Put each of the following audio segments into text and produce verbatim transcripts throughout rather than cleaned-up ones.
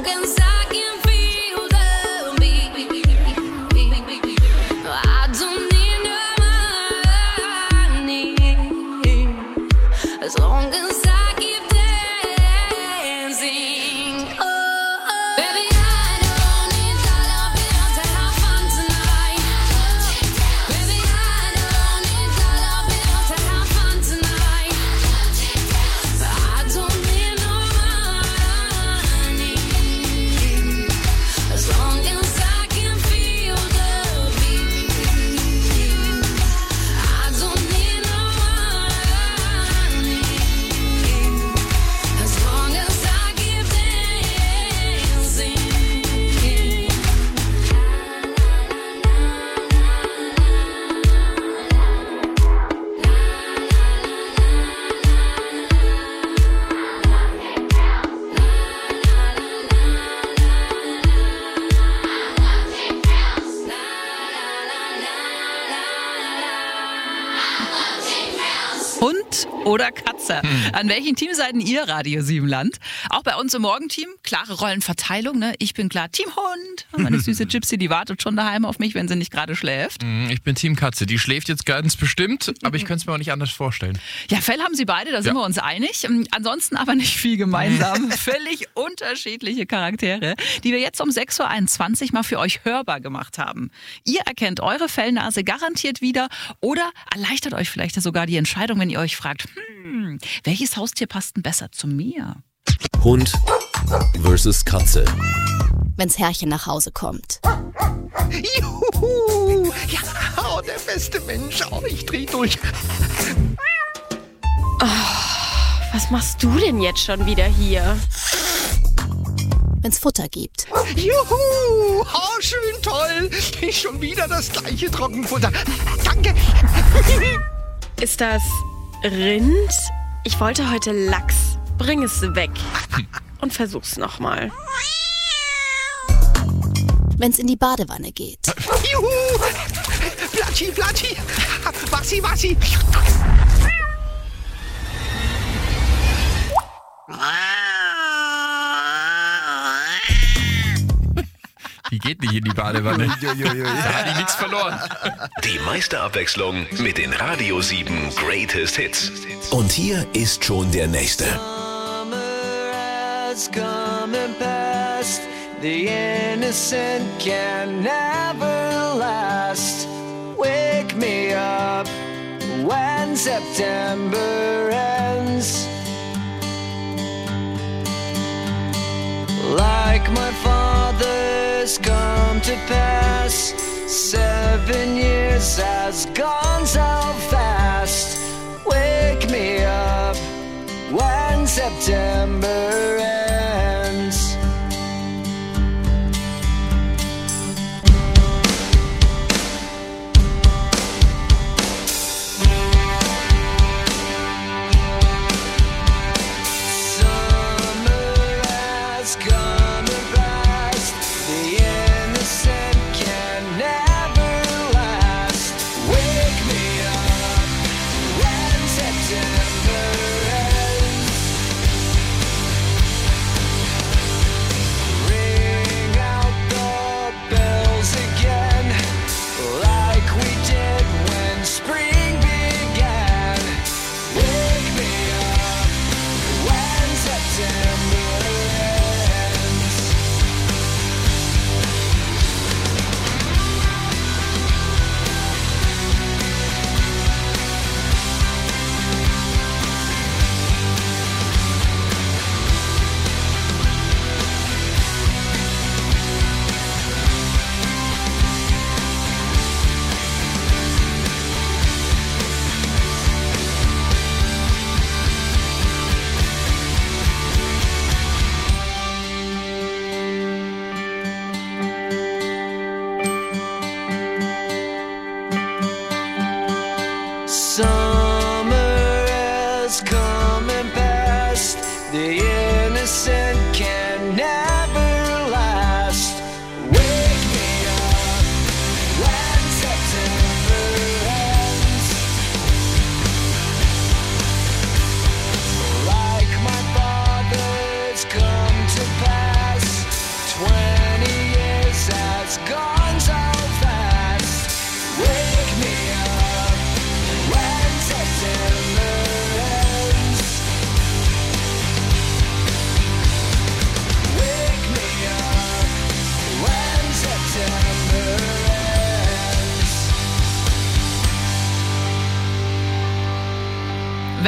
as I can feel the beat, I don't need no money, as long as I keep dancing. Oh, oh. Baby, I don't need dollar bills to have fun tonight. Baby, I don't need dollar bills to have fun tonight. I don't need no money, as long as I can feel the beat. I don't need no money, as long as I keep dancing. Hund oder Katze? An welchen Team seid ihr, Radio sieben Land? Auch bei uns im Morgenteam, klare Rollenverteilung. Ne? Ich bin klar Team Hund. Meine süße Gypsy, die wartet schon daheim auf mich, wenn sie nicht gerade schläft. Ich bin Team Katze. Die schläft jetzt ganz bestimmt, aber ich könnte es mir auch nicht anders vorstellen. Ja, Fell haben sie beide, da sind Ja. wir uns einig. Ansonsten aber nicht viel gemeinsam. Völlig unterschiedliche Charaktere, die wir jetzt um sechs Uhr einundzwanzig mal für euch hörbar gemacht haben. Ihr erkennt eure Fellnase garantiert wieder oder erleichtert euch vielleicht sogar die Entscheidung, wenn ihr euch fragt, hm, welches Haustier passt denn besser zu mir? Hund versus Katze. Wenn's Herrchen nach Hause kommt. Juhu! Ja, oh, der beste Mensch. Oh, ich dreh durch. Was machst du denn jetzt schon wieder hier? Wenn's Futter gibt. Juhu! Oh, schön toll. Schon wieder das gleiche Trockenfutter. Danke. Ist das Rind? Ich wollte heute Lachs. Bring es weg. Und versuch's nochmal. Wenn's in die Badewanne geht. Juhu! Platschi, Platschi. Wassi, Wassi. Die geht nicht in die Badewanne. Da hat die nichts verloren. Die meiste Abwechslung mit den Radio sieben Greatest Hits. Und hier ist schon der nächste. Summer has come and passed. The innocent can never last. Wake me up when September ends. Like my father's come to pass. Seven years has gone so fast. Wake me up when September ends. Summer has come and passed. The innocent can never last. Wake me up when September ends.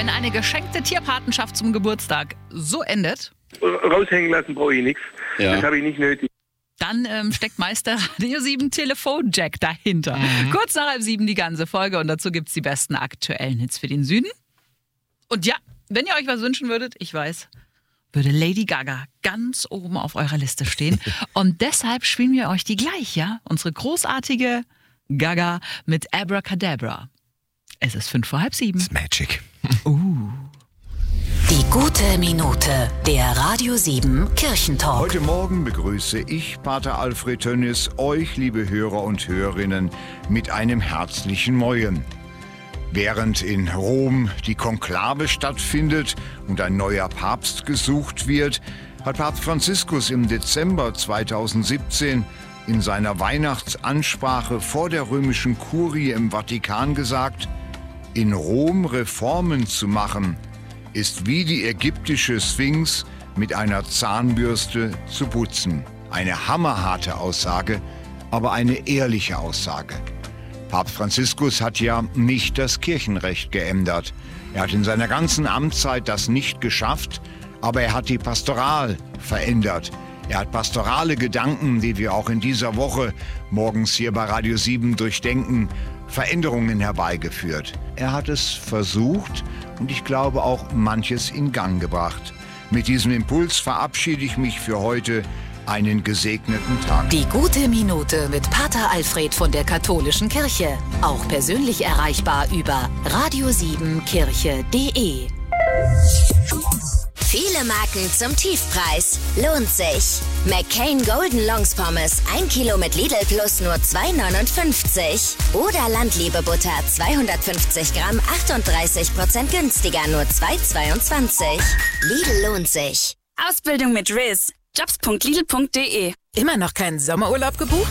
Wenn eine geschenkte Tierpatenschaft zum Geburtstag so endet, Raushängen lassen brauche ich nichts. Ja. Das habe ich nicht nötig. dann ähm, steckt meist der Radio sieben Telefonjack dahinter. Mhm. Kurz nach halb sieben die ganze Folge und dazu gibt's die besten aktuellen Hits für den Süden. Und ja, wenn ihr euch was wünschen würdet, ich weiß, würde Lady Gaga ganz oben auf eurer Liste stehen. Und deshalb spielen wir euch die gleich, ja? Unsere großartige Gaga mit Abracadabra. Es ist fünf vor halb sieben. Das ist Magic. Die gute Minute, der Radio sieben Kirchentalk. Heute Morgen begrüße ich, Pater Alfred Tönnis, euch, liebe Hörer und Hörerinnen, mit einem herzlichen Moin. Während in Rom die Konklave stattfindet und ein neuer Papst gesucht wird, hat Papst Franziskus im Dezember zweitausendsiebzehn in seiner Weihnachtsansprache vor der römischen Kurie im Vatikan gesagt, in Rom Reformen zu machen, ist wie die ägyptische Sphinx mit einer Zahnbürste zu putzen. Eine hammerharte Aussage, aber eine ehrliche Aussage. Papst Franziskus hat ja nicht das Kirchenrecht geändert. Er hat in seiner ganzen Amtszeit das nicht geschafft, aber er hat die Pastoral verändert. Er hat pastorale Gedanken, die wir auch in dieser Woche morgens hier bei Radio sieben durchdenken, Veränderungen herbeigeführt. Er hat es versucht und ich glaube auch manches in Gang gebracht. Mit diesem Impuls verabschiede ich mich für heute. Einen gesegneten Tag. Die gute Minute mit Pater Alfred von der Katholischen Kirche. Auch persönlich erreichbar über radio sieben kirche punkt de. Viele Marken zum Tiefpreis. Lohnt sich. McCain Golden Longs Pommes ein Kilo mit Lidl Plus nur zwei neunundfünfzig. Oder Landliebe Butter zweihundertfünfzig Gramm achtunddreißig Prozent günstiger nur zwei zweiundzwanzig. Lidl lohnt sich. Ausbildung mit Riz. jobs punkt lidl punkt de. Immer noch keinen Sommerurlaub gebucht?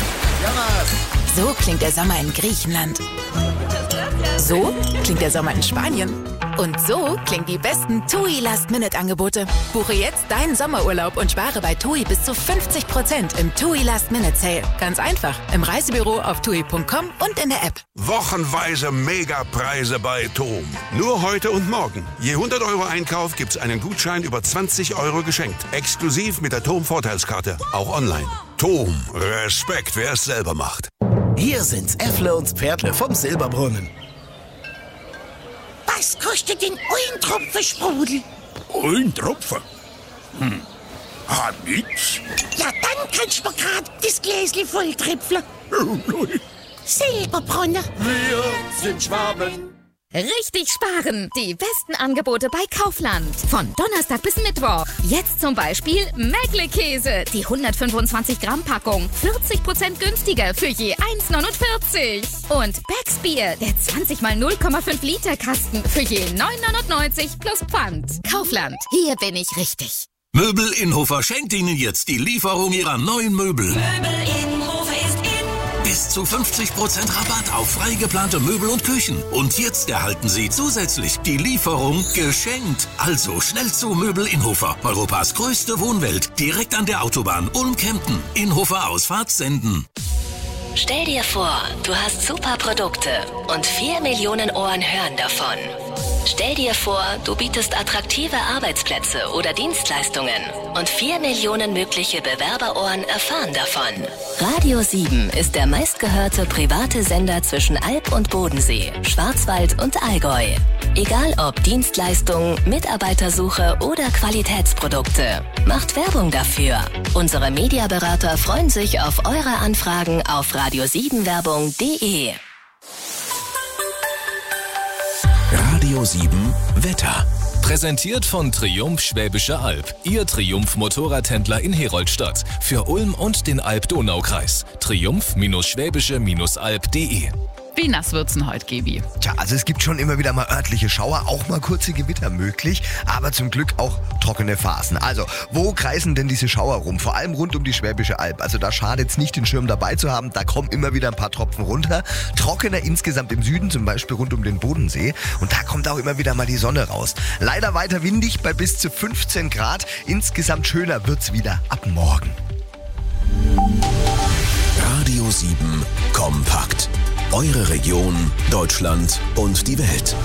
So klingt der Sommer in Griechenland. So klingt der Sommer in Spanien. Und so klingen die besten TUI Last-Minute-Angebote. Buche jetzt deinen Sommerurlaub und spare bei TUI bis zu fünfzig Prozent im TUI Last-Minute-Sale. Ganz einfach. Im Reisebüro auf tui punkt com und in der App. Wochenweise Megapreise bei Tom. Nur heute und morgen. Je hundert Euro Einkauf gibt's einen Gutschein über zwanzig Euro geschenkt. Exklusiv mit der Tom Vorteilskarte. Auch online. Tom. Respekt, wer es selber macht. Hier sind's Äffle und Pferdle vom Silberbrunnen. Was kostet denn ein Tropfen Sprudel? Ein Tropfen? Hm. Ah, nix. Ja, dann kannst du mir grad das Gläschen voll tripfeln. Oh, nein. Silberbrunner. Wir sind Schwaben. Richtig sparen! Die besten Angebote bei Kaufland. Von Donnerstag bis Mittwoch. Jetzt zum Beispiel Mägle-Käse. Die hundertfünfundzwanzig Gramm Packung. vierzig Prozent günstiger für je eins neunundvierzig. Und Becks Bier. Der zwanzig mal null Komma fünf Liter Kasten. Für je neun neunundneunzig plus Pfand. Kaufland. Hier bin ich richtig. Möbel Inhofer schenkt Ihnen jetzt die Lieferung Ihrer neuen Möbel. Möbel Inhofer ist in. Bis zu fünfzig Prozent Rabatt auf frei geplante Möbel und Küchen. Und jetzt erhalten Sie zusätzlich die Lieferung geschenkt. Also schnell zu Möbel Inhofer. Europas größte Wohnwelt. Direkt an der Autobahn Ulm-Kempten. Inhofer Ausfahrt senden. Stell dir vor, du hast super Produkte und vier Millionen Ohren hören davon. Stell dir vor, du bietest attraktive Arbeitsplätze oder Dienstleistungen und vier Millionen mögliche Bewerberohren erfahren davon. Radio sieben ist der meistgehörte private Sender zwischen Alb und Bodensee, Schwarzwald und Allgäu. Egal ob Dienstleistungen, Mitarbeitersuche oder Qualitätsprodukte. Macht Werbung dafür. Unsere Mediaberater freuen sich auf eure Anfragen auf radio sieben werbung punkt de. Radio sieben Wetter. Präsentiert von Triumph Schwäbische Alb. Ihr Triumph-Motorradhändler in Heroldstadt. Für Ulm und den Alb-Donau-Kreis. Triumph-Schwäbische-Alb punkt de. Wie nass wird's denn heute, Gebi? Tja, also es gibt schon immer wieder mal örtliche Schauer, auch mal kurze Gewitter möglich, aber zum Glück auch trockene Phasen. Also, wo kreisen denn diese Schauer rum? Vor allem rund um die Schwäbische Alb. Also da schadet es nicht, den Schirm dabei zu haben. Da kommen immer wieder ein paar Tropfen runter. Trockener insgesamt im Süden, zum Beispiel rund um den Bodensee. Und da kommt auch immer wieder mal die Sonne raus. Leider weiter windig bei bis zu fünfzehn Grad. Insgesamt schöner wird's wieder ab morgen. Radio sieben Kompakt. Eure Region, Deutschland und die Welt.